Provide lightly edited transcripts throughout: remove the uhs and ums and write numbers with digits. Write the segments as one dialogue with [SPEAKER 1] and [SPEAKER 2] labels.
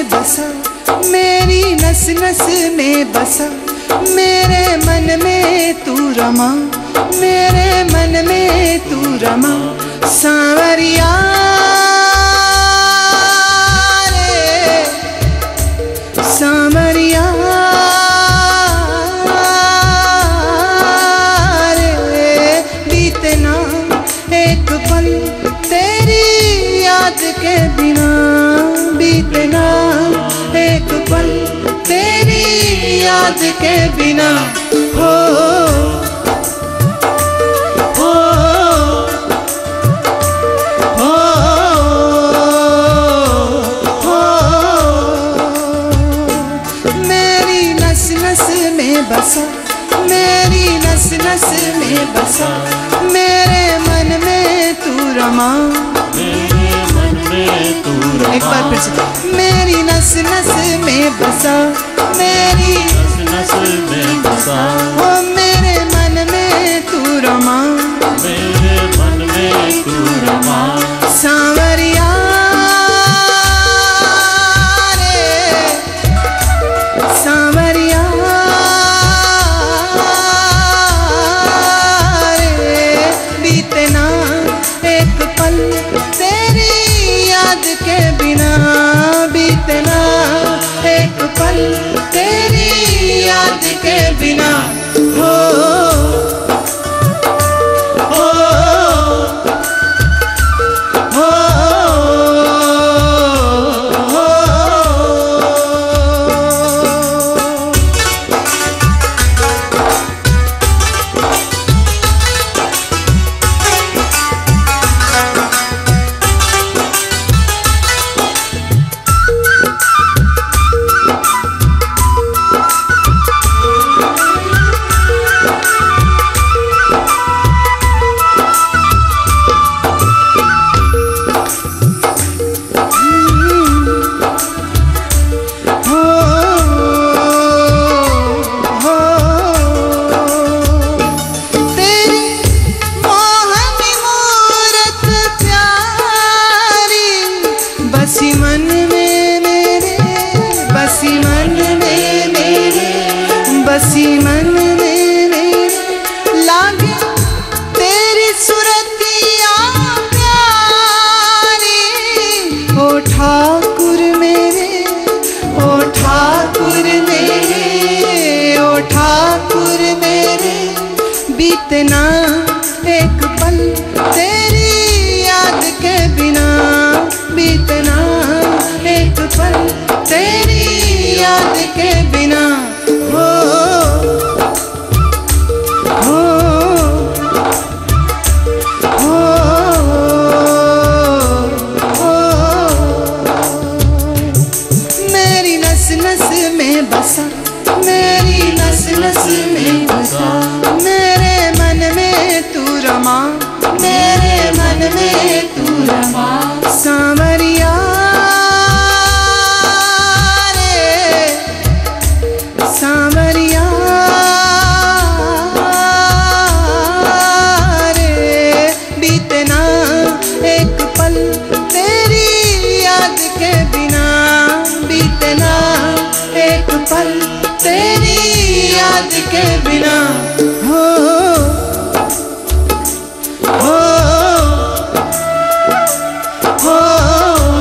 [SPEAKER 1] में बसा, मेरी नस नस में बसा, मेरे मन में तू रमा, मेरे मन में तू रमा। सांवरिया रे, सांवरिया रे, बीतना एक पल तेरी याद के बिना, बीतना एक पल तेरी याद के बिना। हो हो हो हो, मेरी नस नस में बसा, मेरी नस नस में बसा, मेरे मन में तू रमा,
[SPEAKER 2] मेरे मन में तू रमा।
[SPEAKER 1] एक बार फिर से, मेरी नस नस में बसा, मेरी
[SPEAKER 2] नस नस में बसा,
[SPEAKER 1] ओ मेरे मन में तू रमा,
[SPEAKER 2] मेरे मन में तू रमा।
[SPEAKER 1] सांवरिया रे, सांवरिया रे, बीतना एक पल तेरी याद के बिना, बीतना एक पल तेरी याद के बिना। हो हो हो हो, बसी मन में मेरे, बसी मन में मेरे, बसी मन में मेरे, लागे तेरी सुरतिया प्यारी। ओ ठाकुर मेरे, ओ ठाकुर मेरे, ओ ठाकुर मेरे, बीतना एक पल तेरी याद के बिना, बीतना एक पल तेरी याद के बिना। हो हो हो हो, मेरी नस नस में बसा, मेरी नस नस में बसा, मेरे मन में तू रमा, मेरे मन में तू रमा। सांवरिया रे, सांवरिया रे, बीतना एक पल तेरी याद के बिना, बीतना एक पल तेरी याद के बिना। हो हो हो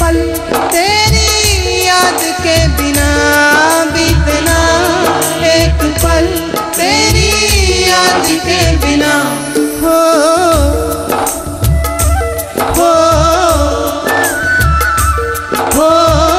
[SPEAKER 1] पल तेरी याद के बिना बीतना, एक पल तेरी याद के बिना। हो हो हो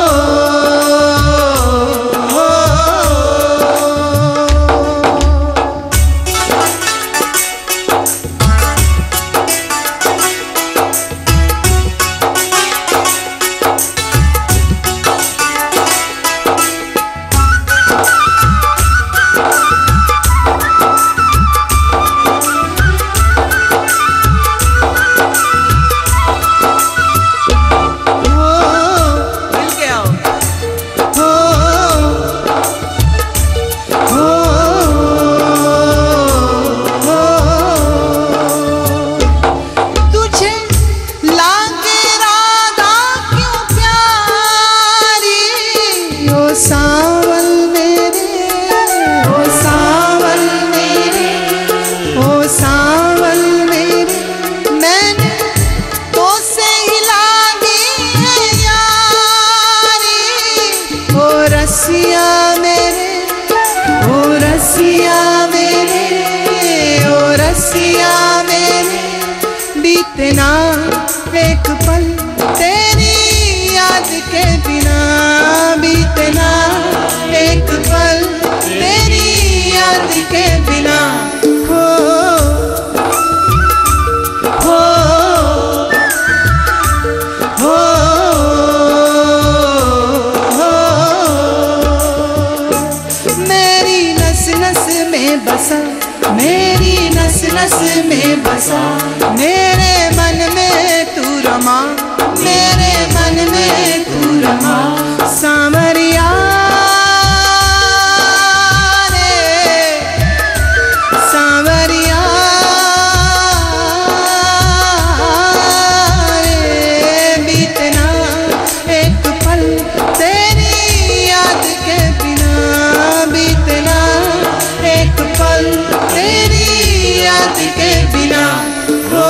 [SPEAKER 1] सावल मेरे, ओ सावल मेरे, ओ सावल मेरे, मैंने तो से हिला दी है यारी। ओ रसिया मेरे, ओ रसिया मेरे, ओ रसिया मेरे, बीतना एक पल तेरी याद के बिना, बीतना एक पल तेरी याद के बिना। हो हो हो हो मेरी नस नस में बसा, मेरी नस नस में बसा, मेरे मन में तू रमा, मेरे मन में तू रमा। सांवरिया रे, सांवरिया रे, बीतना एक पल तेरी याद के बिना, बीतना एक पल तेरी याद के बिना।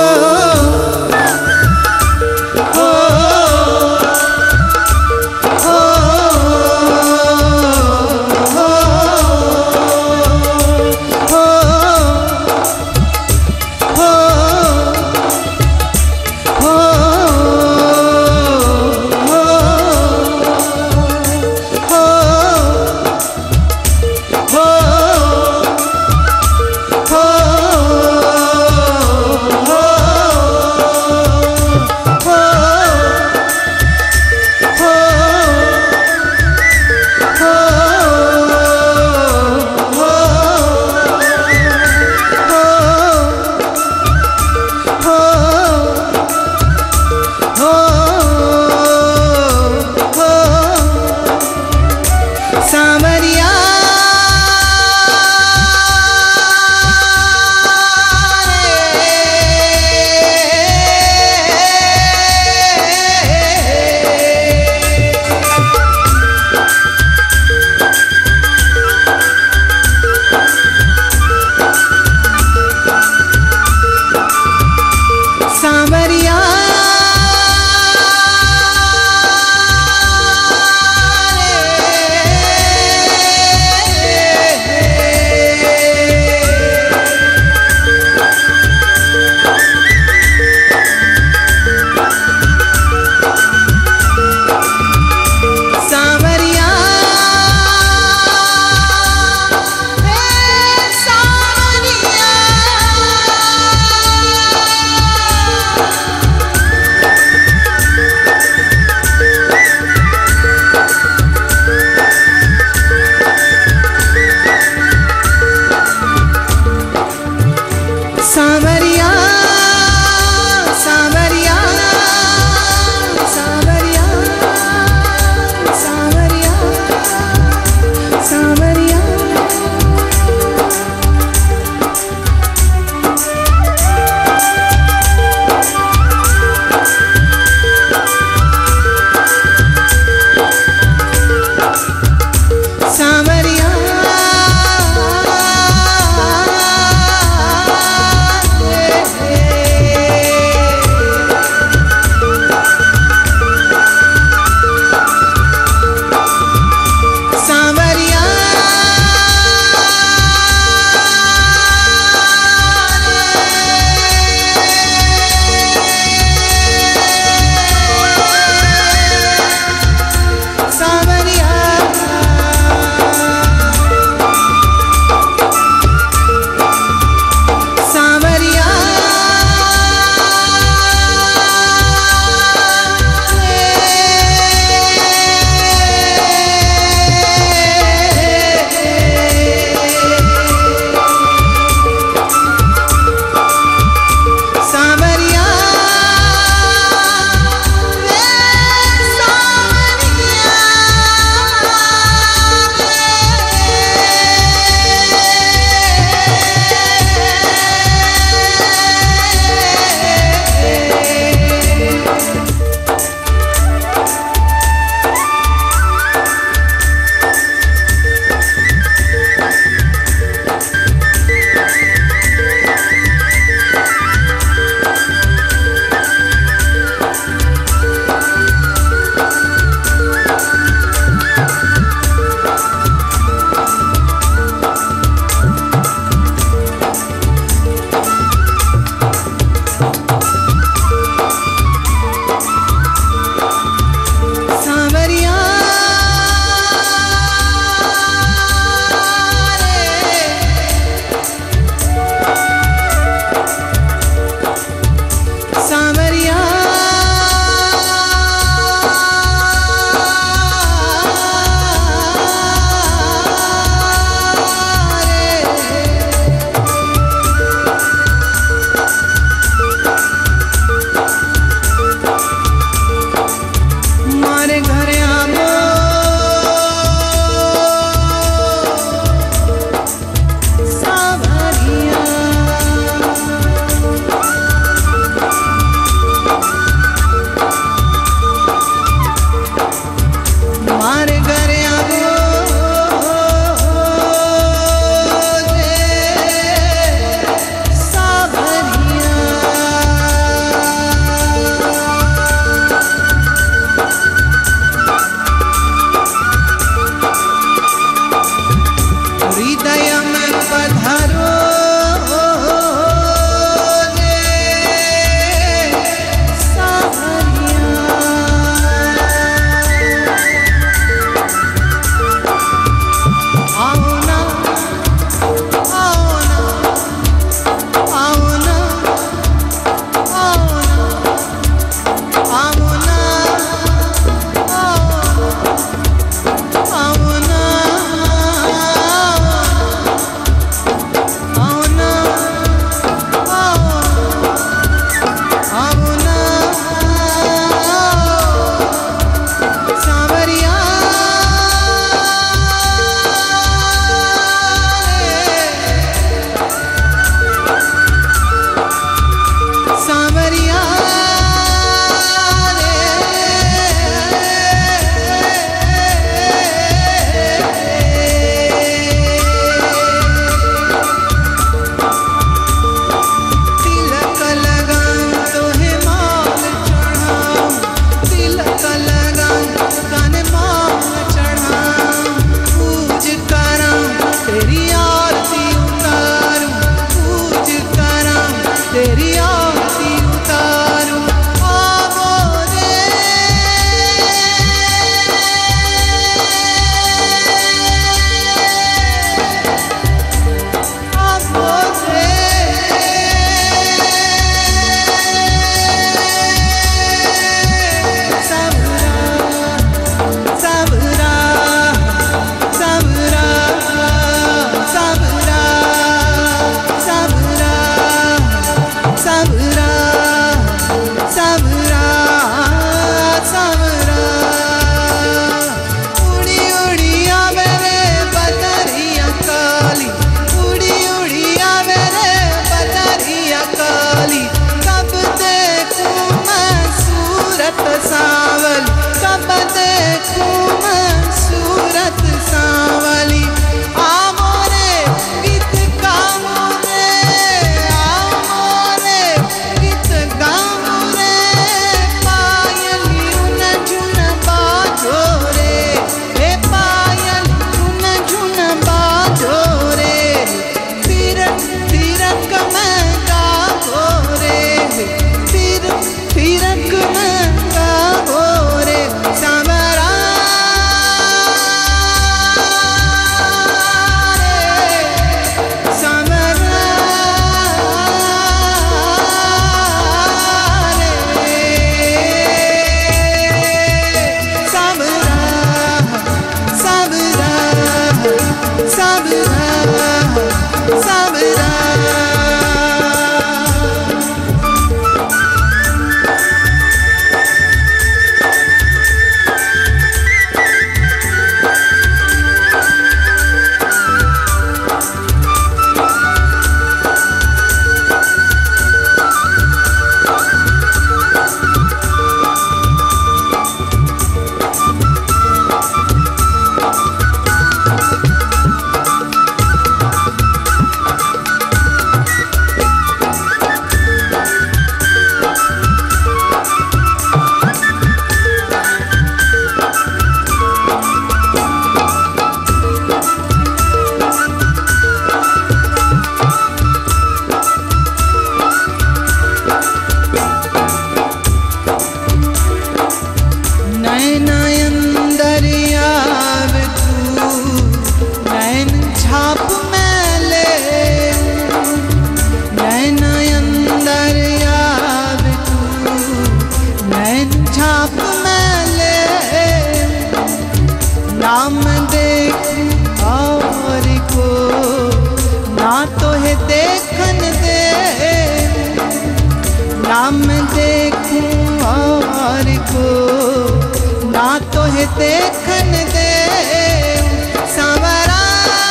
[SPEAKER 1] मैं देखूं और को ना तो है देखन दे सांवरा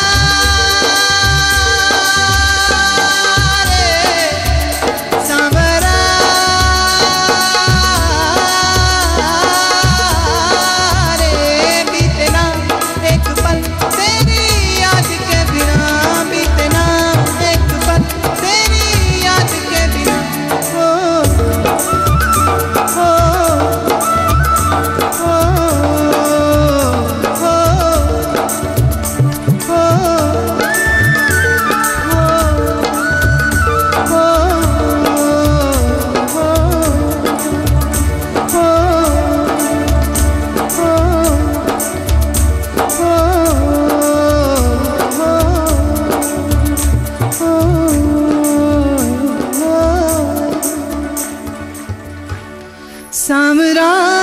[SPEAKER 1] रे सांवरा रे बीतना एक पल तेरी याद के बिना बीतना एक पल तेरी याद के बिना सांवरा